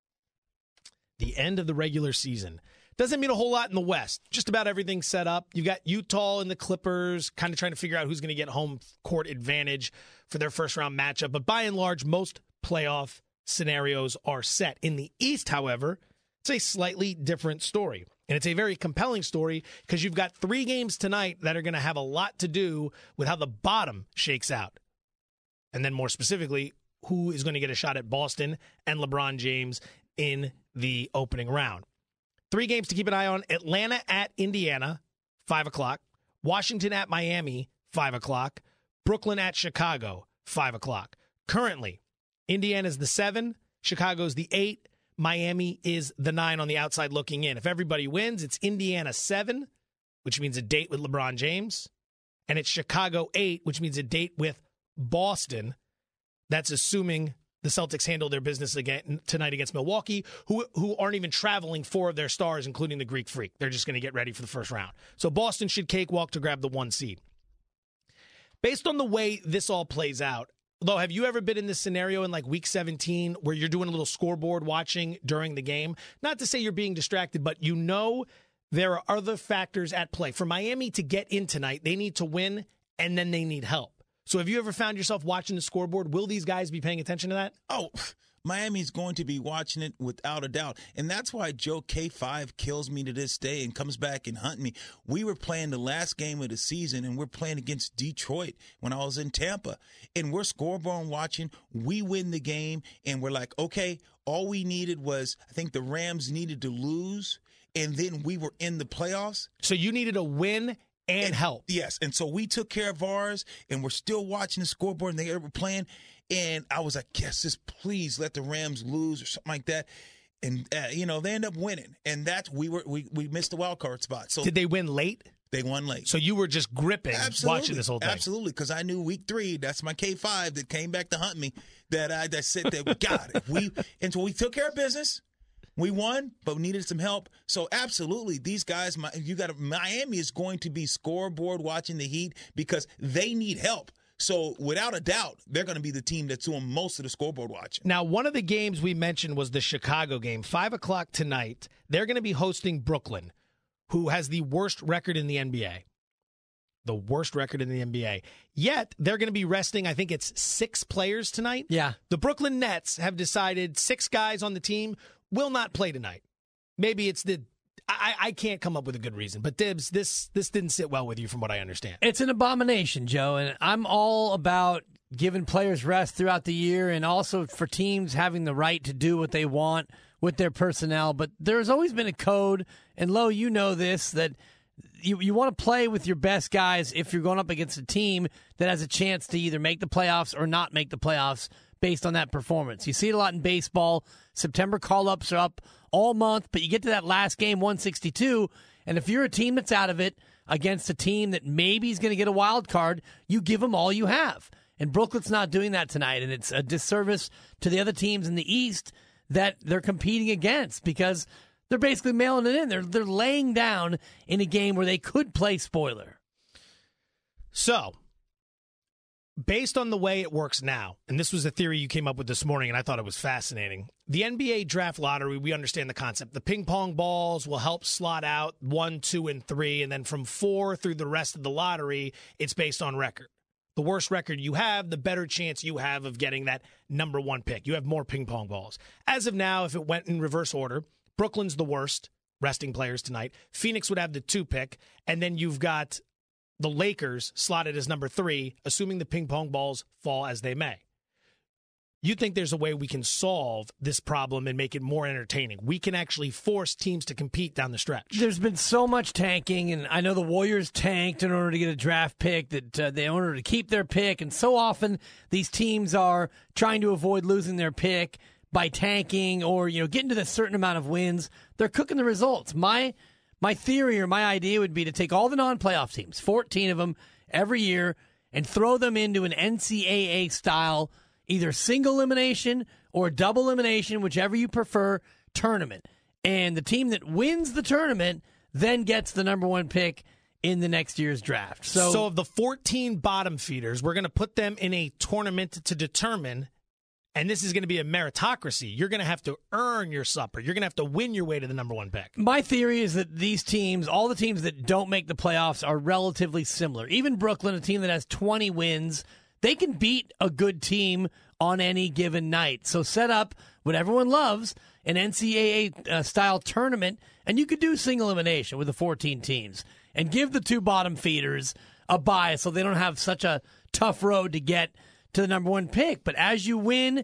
The end of the regular season. Doesn't mean a whole lot in the West. Just about everything set up. You've got Utah and the Clippers kind of trying to figure out who's going to get home court advantage for their first-round matchup. But by and large, most playoff scenarios are set. In the East, however, it's a slightly different story. And it's a very compelling story because you've got 3 games tonight that are going to have a lot to do with how the bottom shakes out. And then more specifically, who is going to get a shot at Boston and LeBron James in the opening round. 3 games to keep an eye on. Atlanta at Indiana, 5 o'clock. Washington at Miami, 5 o'clock. Brooklyn at Chicago, 5 o'clock. Currently, Indiana's the 7, Chicago's the 8, Miami is the 9 on the outside looking in. If everybody wins, it's Indiana 7, which means a date with LeBron James, and it's Chicago 8, which means a date with Boston. That's assuming the Celtics handle their business again tonight against Milwaukee, who aren't even traveling 4 of their stars, including the Greek Freak. They're just going to get ready for the first round. So Boston should cakewalk to grab the 1 seed. Based on the way this all plays out, though, have you ever been in this scenario in like week 17 where you're doing a little scoreboard watching during the game? Not to say you're being distracted, but you know there are other factors at play. For Miami to get in tonight, they need to win, and then they need help. So have you ever found yourself watching the scoreboard? Will these guys be paying attention to that? Oh, Miami's going to be watching it without a doubt. And that's why Joe K5 kills me to this day and comes back and hunts me. We were playing the last game of the season, and we're playing against Detroit when I was in Tampa. And we're scoreboard watching. We win the game, and we're like, okay, all we needed was, I think the Rams needed to lose, and then we were in the playoffs. So you needed a win and help. Yes, and so we took care of ours, and we're still watching the scoreboard, and they were playing. And I was like, yes, just please let the Rams lose or something like that. And, they end up winning. And that's we missed the wild card spot. So did they win late? They won late. So you were just gripping watching this whole thing. Absolutely, because I knew week 3, that's my K5 that came back to hunt me, that said that, God, so we took care of business. We won, but we needed some help. So absolutely, these guys, Miami is going to be scoreboard watching the Heat because they need help. So without a doubt, they're going to be the team that's doing most of the scoreboard watching. Now, one of the games we mentioned was the Chicago game. 5 o'clock tonight, they're going to be hosting Brooklyn, who has the worst record in the NBA. The worst record in the NBA. Yet, they're going to be resting, I think it's 6 players tonight. Yeah. The Brooklyn Nets have decided 6 guys on the team will not play tonight. Maybe it's I can't come up with a good reason. But, Dibs, this didn't sit well with you from what I understand. It's an abomination, Joe, and I'm all about giving players rest throughout the year and also for teams having the right to do what they want with their personnel. But there's always been a code, and Lo, you know this, that you want to play with your best guys if you're going up against a team that has a chance to either make the playoffs or not make the playoffs based on that performance. You see it a lot in baseball. September call-ups are up all month, but you get to that last game, 162, and if you're a team that's out of it against a team that maybe is going to get a wild card, you give them all you have. And Brooklyn's not doing that tonight, and it's a disservice to the other teams in the East that they're competing against because they're basically mailing it in. They're laying down in a game where they could play spoiler. So, based on the way it works now, and this was a theory you came up with this morning, and I thought it was fascinating. The NBA draft lottery, we understand the concept. The ping pong balls will help slot out 1, 2, and 3, and then from 4 through the rest of the lottery, it's based on record. The worse record you have, the better chance you have of getting that number 1 pick. You have more ping pong balls. As of now, if it went in reverse order, Brooklyn's the worst, resting players tonight. Phoenix would have the 2 pick, and then you've got the Lakers slotted as number 3, assuming the ping pong balls fall as they may. You think there's a way we can solve this problem and make it more entertaining? We can actually force teams to compete down the stretch. There's been so much tanking, and I know the Warriors tanked in order to get a draft pick, that in order to keep their pick, and so often these teams are trying to avoid losing their pick by tanking or getting to the certain amount of wins. They're cooking the results. My theory or my idea would be to take all the non-playoff teams, 14 of them every year, and throw them into an NCAA-style either single elimination or double elimination, whichever you prefer, tournament. And the team that wins the tournament then gets the number 1 pick in the next year's draft. So of the 14 bottom feeders, we're going to put them in a tournament to determine, and this is going to be a meritocracy. You're going to have to earn your supper. You're going to have to win your way to the number 1 pick. My theory is that these teams, all the teams that don't make the playoffs, are relatively similar. Even Brooklyn, a team that has 20 wins, they can beat a good team on any given night. So set up what everyone loves, an NCAA-style tournament, and you could do single elimination with the 14 teams and give the 2 bottom feeders a bye so they don't have such a tough road to get to the number 1 pick. But as you win,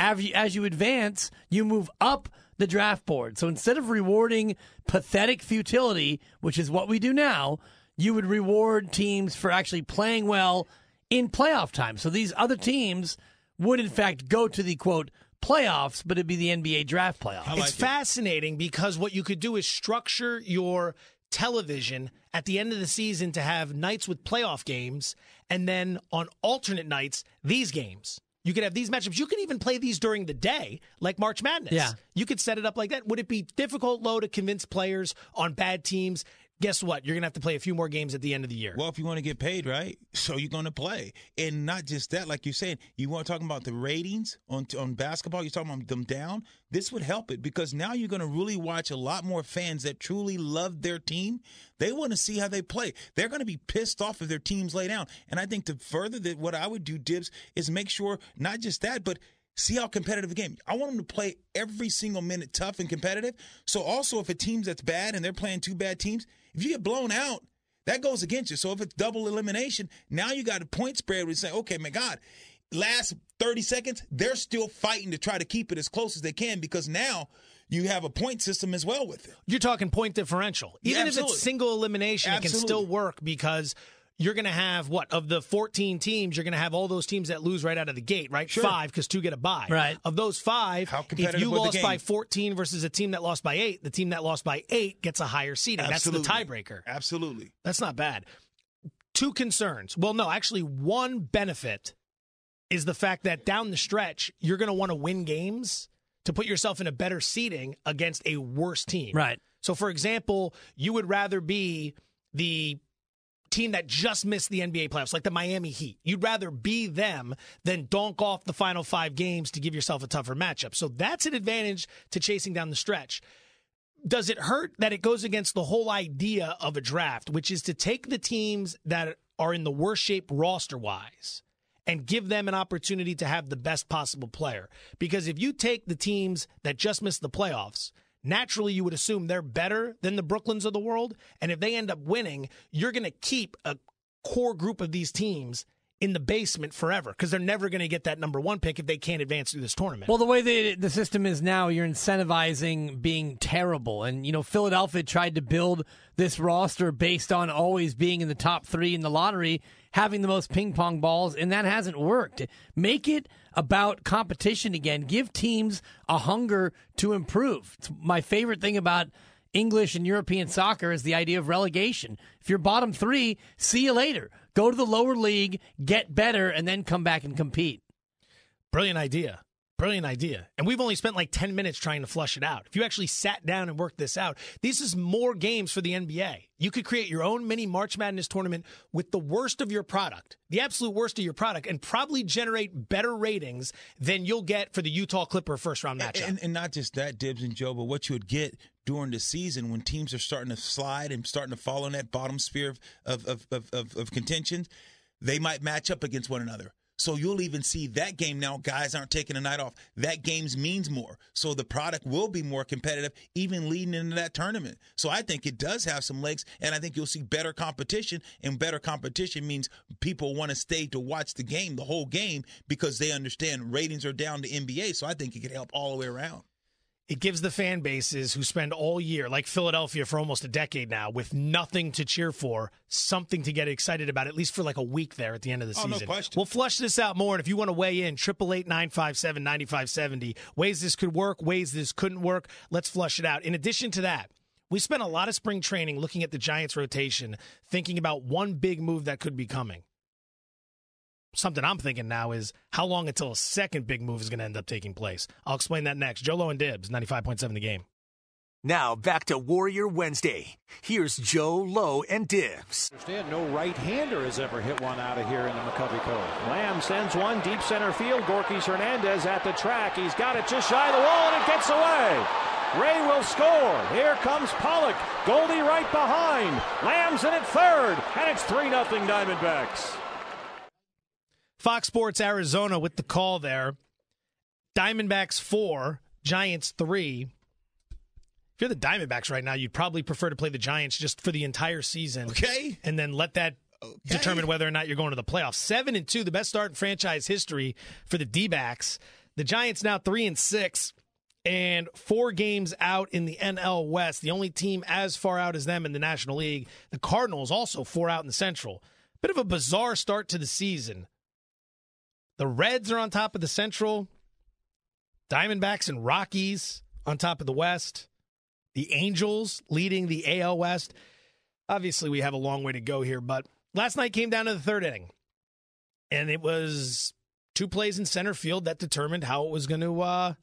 as you advance, you move up the draft board. So instead of rewarding pathetic futility, which is what we do now, you would reward teams for actually playing well in playoff time. So these other teams would, in fact, go to the, quote, playoffs, but it'd be the NBA draft playoffs. It's fascinating because what you could do is structure your television at the end of the season to have nights with playoff games, and then on alternate nights, these games. You could have these matchups. You can even play these during the day, like March Madness. Yeah. You could set it up like that. Would it be difficult, Lo, to convince players on bad teams? Guess what? You're going to have to play a few more games at the end of the year. Well, if you want to get paid, right? So you're going to play. And not just that, like you're saying, you want to talk about the ratings on basketball, you're talking about them down. This would help it because now you're going to really watch a lot more fans that truly love their team. They want to see how they play. They're going to be pissed off if their teams lay down. And I think to further that, what I would do, Dibs, is make sure not just that, but see how competitive a game. I want them to play every single minute tough and competitive. So also if a team's that's bad and they're playing 2 bad teams, if you get blown out, that goes against you. So if it's double elimination, now you got a point spread where you say, okay, my God, last 30 seconds, they're still fighting to try to keep it as close as they can because now you have a point system as well with it. You're talking point differential. Even if it's single elimination, it can still work because you're going to have, of the 14 teams, you're going to have all those teams that lose right out of the gate, right? Sure. 5, because 2 get a bye. Right. Of those 5, if you lost by 14 versus a team that lost by 8, the team that lost by 8 gets a higher seeding. Absolutely. That's the tiebreaker. Absolutely. That's not bad. 2 concerns. Well, no, actually 1 benefit is the fact that down the stretch, you're going to want to win games to put yourself in a better seeding against a worse team. Right. So, for example, you would rather be the team that just missed the NBA playoffs, like the Miami Heat. You'd rather be them than donk off the final 5 games to give yourself a tougher matchup. So that's an advantage to chasing down the stretch. Does it hurt that it goes against the whole idea of a draft, which is to take the teams that are in the worst shape roster-wise and give them an opportunity to have the best possible player? Because if you take the teams that just missed the playoffs, naturally, you would assume they're better than the Brooklyns of the world. And if they end up winning, you're going to keep a core group of these teams in the basement forever because they're never going to get that number 1 pick if they can't advance through this tournament. Well, the way the system is now, you're incentivizing being terrible. And, Philadelphia tried to build this roster based on always being in the top 3 in the lottery, having the most ping pong balls, and that hasn't worked. Make it about competition again. Give teams a hunger to improve. It's my favorite thing about English and European soccer is the idea of relegation. If you're bottom 3, see you later. Go to the lower league, get better, and then come back and compete. Brilliant idea. Brilliant idea. And we've only spent like 10 minutes trying to flush it out. If you actually sat down and worked this out, this is more games for the NBA. You could create your own mini March Madness tournament with the worst of your product, the absolute worst of your product, and probably generate better ratings than you'll get for the Utah Clipper first-round matchup. And not just that, Dibs and Joe, but what you would get during the season when teams are starting to slide and starting to fall in that bottom sphere of contention, they might match up against one another. So you'll even see that game now, guys aren't taking a night off. That games means more. So the product will be more competitive, even leading into that tournament. So I think it does have some legs, and I think you'll see better competition, and better competition means people want to stay to watch the game, the whole game, because they understand ratings are down to NBA. So I think it could help all the way around. It gives the fan bases who spend all year, like Philadelphia for almost a decade now, with nothing to cheer for, something to get excited about, at least for like a week there at the end of the season. No question. We'll flush this out more, and if you want to weigh in, 888-957-9570. Ways this could work, ways this couldn't work. Let's flush it out. In addition to that, we spent a lot of spring training looking at the Giants' rotation, thinking about one big move that could be coming. Something I'm thinking now is how long until a second big move is going to end up taking place. I'll explain that next. Joe Lowe and Dibs, 95.7 The Game. Now back to Warrior Wednesday. Here's Joe Lowe and Dibs. No right-hander has ever hit one out of here in the McCovey Cove. Lamb sends one deep center field. Gorkys Hernandez at the track. He's got it just shy of the wall, and it gets away. Ray will score. Here comes Pollock. Goldie right behind. Lamb's in at third, and it's 3-0 Diamondbacks. Fox Sports Arizona with the call there. Diamondbacks 4, Giants 3. If you're the Diamondbacks right now, you'd probably prefer to play the Giants just for the entire season. Okay. And then let that determine whether or not you're going to the playoffs. 7-2, the best start in franchise history for the D-backs. The Giants now 3-6 and 4 games out in the NL West. The only team as far out as them in the National League. The Cardinals also 4 out in the Central. Bit of a bizarre start to the season. The Reds are on top of the Central. Diamondbacks and Rockies on top of the West. The Angels leading the AL West. Obviously, we have a long way to go here, but last night came down to the third inning. And it was 2 plays in center field that determined how it was going to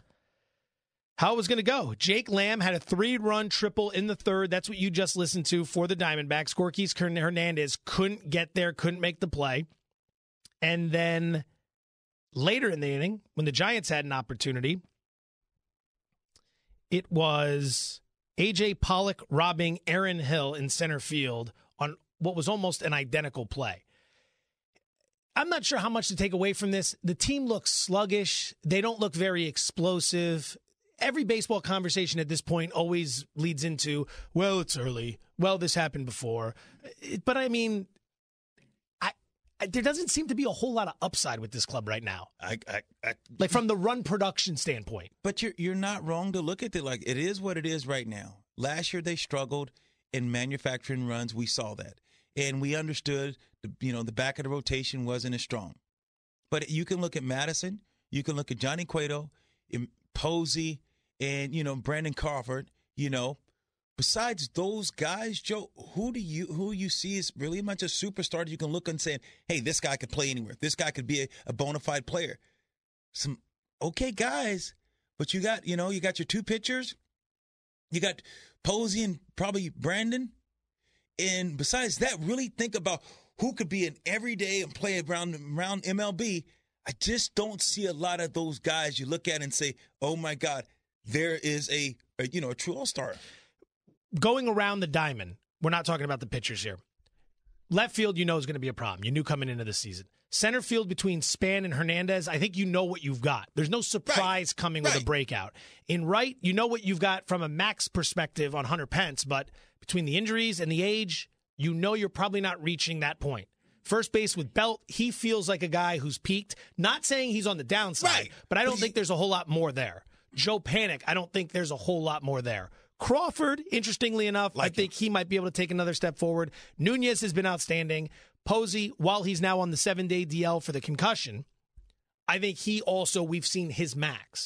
go. Jake Lamb had a 3-run triple in the third. That's what you just listened to for the Diamondbacks. Gorkys Hernandez couldn't get there, couldn't make the play. And then later in the inning, when the Giants had an opportunity, it was A.J. Pollock robbing Aaron Hill in center field on what was almost an identical play. I'm not sure how much to take away from this. The team looks sluggish. They don't look very explosive. Every baseball conversation at this point always leads into, well, it's early. Well, this happened before. But I mean, there doesn't seem to be a whole lot of upside with this club right now. Like from the run production standpoint. But you're not wrong to look at it like it is what it is right now. Last year they struggled in manufacturing runs. We saw that. And we understood the back of the rotation wasn't as strong. But you can look at Madison, you can look at Johnny Cueto, Posey, and Brandon Crawford, Besides those guys, Joe, who you see is really much a superstar that you can look and say, hey, this guy could play anywhere. This guy could be a bona fide player. Some okay guys, but you got your 2 pitchers. You got Posey and probably Brandon. And besides that, really think about who could be an everyday and play around MLB. I just don't see a lot of those guys you look at and say, oh, my God, there is a true all-star. Going around the diamond, we're not talking about the pitchers here. Left field, is going to be a problem. You knew coming into the season. Center field between Span and Hernandez, I think you know what you've got. There's no surprise coming with a breakout. In right, you know what you've got from a max perspective on Hunter Pence, but between the injuries and the age, you're probably not reaching that point. First base with Belt, he feels like a guy who's peaked. Not saying he's on the downside, but I don't think there's a whole lot more there. Joe Panik, I don't think there's a whole lot more there. Crawford, interestingly enough, I think he might be able to take another step forward. Nunez has been outstanding. Posey, while he's now on the 7-day DL for the concussion, I think he also, we've seen his max.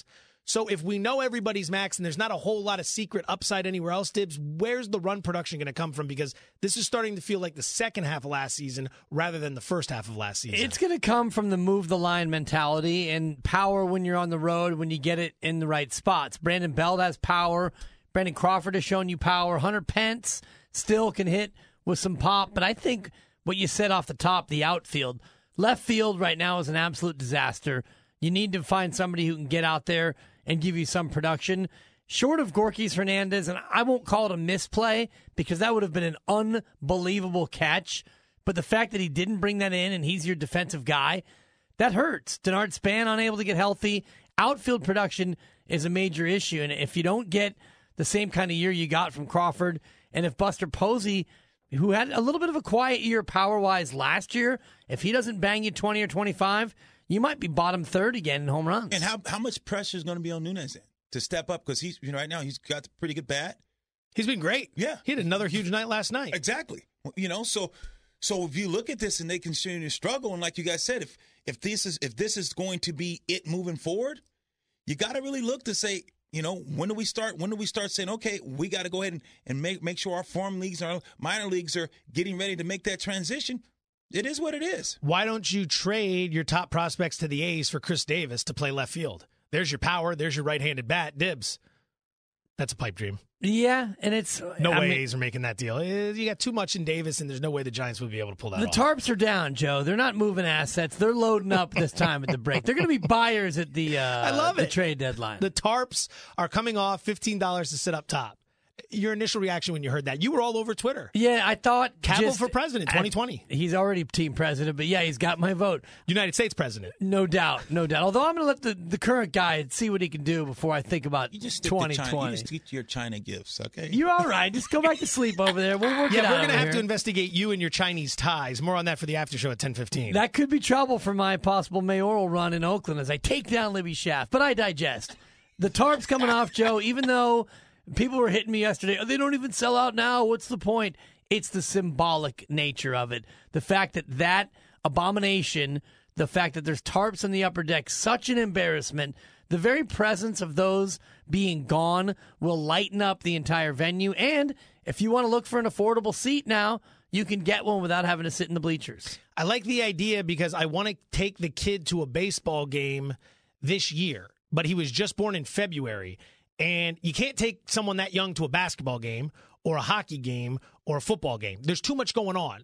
So if we know everybody's max and there's not a whole lot of secret upside anywhere else, Dibs, where's the run production going to come from? Because this is starting to feel like the second half of last season rather than the first half of last season. It's going to come from the move the line mentality and power when you're on the road, when you get it in the right spots. Brandon Belt has power. Brandon Crawford has shown you power. Hunter Pence still can hit with some pop. But I think what you said off the top, the outfield, left field right now is an absolute disaster. You need to find somebody who can get out there and give you some production. Short of Gorkys Hernandez, and I won't call it a misplay because that would have been an unbelievable catch, but the fact that he didn't bring that in and he's your defensive guy, that hurts. Denard Span unable to get healthy. Outfield production is a major issue, and if you don't get the same kind of year you got from Crawford, and if Buster Posey, who had a little bit of a quiet year power-wise last year, if he doesn't bang you 20 or 25, you might be bottom third again in home runs. And how much pressure is going to be on Nunez then to step up? Because he's right now he's got a pretty good bat. He's been great. Yeah, he had another huge night last night. Exactly. So if you look at this and they continue to struggle, and like you guys said, if this is going to be it moving forward, you got to really look to say, when do we start saying, okay, we got to go ahead and make sure our farm leagues and our minor leagues are getting ready to make that transition. It is what it is. Why don't you trade your top prospects to the A's for Chris Davis to play left field? There's your power. There's your right-handed bat. Dibs. That's a pipe dream. Yeah, and it's... A's are making that deal. You got too much in Davis, and there's no way the Giants would be able to pull that off. The tarps are down, Joe. They're not moving assets. They're loading up this time at the break. They're going to be buyers at the I love the it. trade deadline. The tarps are coming off $15 to sit up top. Your initial reaction when you heard that? You were all over Twitter. Yeah, I thought... Cavill for president, 2020. He's already team president, but yeah, he's got my vote. United States president. No doubt. Although I'm going to let the current guy see what he can do before I think about 2020. You just get your China gifts, okay? You're all right. Just go back to sleep over there. We'll work it out. We're going to have here to investigate you and your Chinese ties. More on that for the after show at 10:15. That could be trouble for my possible mayoral run in Oakland as I take down Libby Schaaf, but I digest. The tarps coming off, Joe, even though... people were hitting me yesterday. Oh, they don't even sell out now. What's the point? It's the symbolic nature of it. The fact that abomination, the fact that there's tarps on the upper deck, such an embarrassment. The very presence of those being gone will lighten up the entire venue. And if you want to look for an affordable seat now, you can get one without having to sit in the bleachers. I like the idea because I want to take the kid to a baseball game this year, but he was just born in February. And you can't take someone that young to a basketball game or a hockey game or a football game. There's too much going on.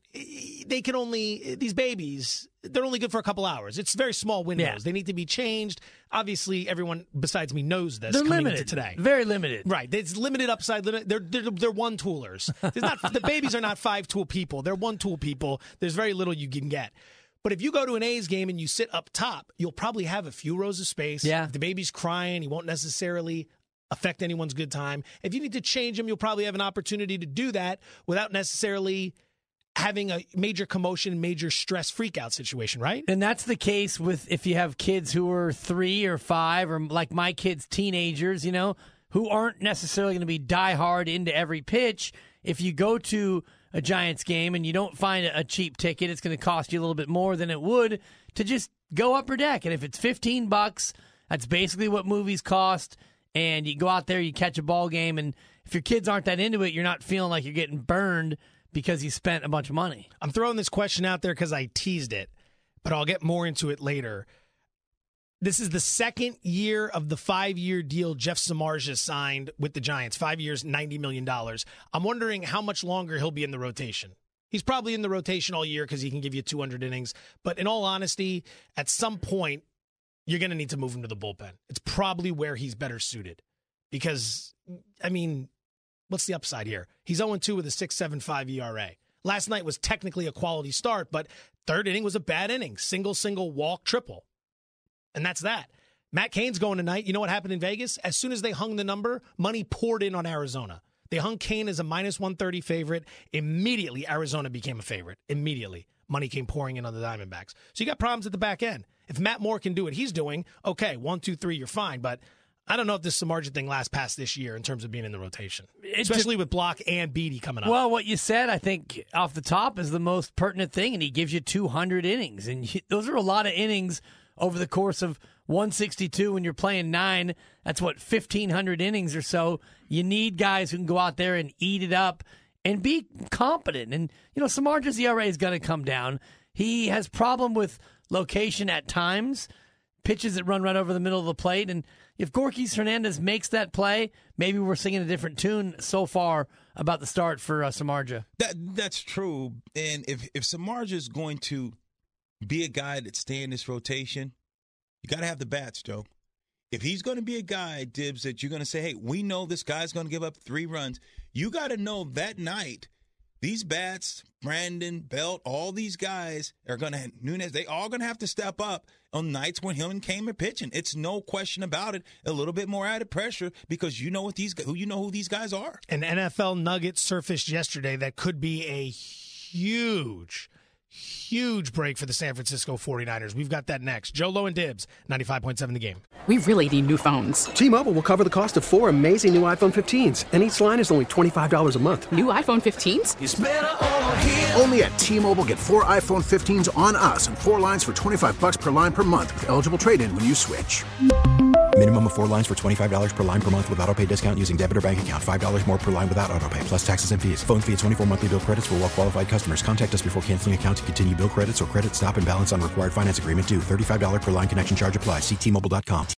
These babies, they're only good for a couple hours. It's very small windows. Yeah. They need to be changed. Obviously, everyone besides me knows this. They're coming limited into today. Very limited. Right. It's limited upside. They're one-toolers. The babies are not five-tool people. They're one-tool people. There's very little you can get. But if you go to an A's game and you sit up top, you'll probably have a few rows of space. Yeah. If the baby's crying, he won't necessarily affect anyone's good time. If you need to change him, you'll probably have an opportunity to do that without necessarily having a major commotion, major stress freak-out situation, right? And that's the case with if you have kids who are 3 or 5 or like my kids, teenagers, who aren't necessarily going to be diehard into every pitch. If you go to a Giants game and you don't find a cheap ticket, it's going to cost you a little bit more than it would to just go upper deck. And if it's $15, that's basically what movies cost. And you go out there, you catch a ball game, and if your kids aren't that into it, you're not feeling like you're getting burned because you spent a bunch of money. I'm throwing this question out there because I teased it, but I'll get more into it later. This is the second year of the 5-year deal Jeff Samardzija signed with the Giants. 5 years, $90 million. I'm wondering how much longer he'll be in the rotation. He's probably in the rotation all year because he can give you 200 innings. But in all honesty, at some point, you're going to need to move him to the bullpen. It's probably where he's better suited. Because, what's the upside here? He's 0-2 with a 6.75 ERA. Last night was technically a quality start, but third inning was a bad inning. Single, walk, triple. And that's that. Matt Cain's going tonight. You know what happened in Vegas? As soon as they hung the number, money poured in on Arizona. They hung Cain as a minus 130 favorite. Immediately, Arizona became a favorite. Immediately. Money came pouring in on the Diamondbacks. So you got problems at the back end. If Matt Moore can do what he's doing, okay, 1, 2, 3, you're fine. But I don't know if this Samardzija thing lasts past this year in terms of being in the rotation, especially with Block and Beatty coming up. Well, what you said, I think, off the top is the most pertinent thing, and he gives you 200 innings. And those are a lot of innings over the course of 162 when you're playing 9. That's 1,500 innings or so. You need guys who can go out there and eat it up and be competent. And, Samardzija's ERA is going to come down. He has problem with location at times, pitches that run right over the middle of the plate. And if Gorkys Hernandez makes that play, maybe we're singing a different tune so far about the start for Samardzija. That's true. And if Samardzija is going to be a guy that stay in this rotation, you got to have the bats, Joe. If he's going to be a guy, Dibs, that you're going to say, hey, we know this guy's going to give up 3 runs, you got to know that night these bats, Brandon, Belt, all these guys are going to, Nunez, they all going to have to step up on nights when him and Kane are pitching. It's no question about it. A little bit more added pressure because you know who these guys are. An NFL nugget surfaced yesterday that could be a huge break for the San Francisco 49ers. We've got that next. Joe Lowe and Dibs, 95.7 The Game. We really need new phones. T-Mobile will cover the cost of 4 amazing new iPhone 15s, and each line is only $25 a month. New iPhone 15s? It's better over here. Only at T-Mobile, get 4 iPhone 15s on us and 4 lines for $25 per line per month with eligible trade-in when you switch. Minimum of 4 lines for $25 per line per month with autopay discount using debit or bank account. $5 more per line without autopay, plus taxes and fees. Phone fee at 24 monthly bill credits for well-qualified customers. Contact us before canceling account to continue bill credits or credit stop and balance on required finance agreement due. $35 per line connection charge applies. See T-Mobile.com.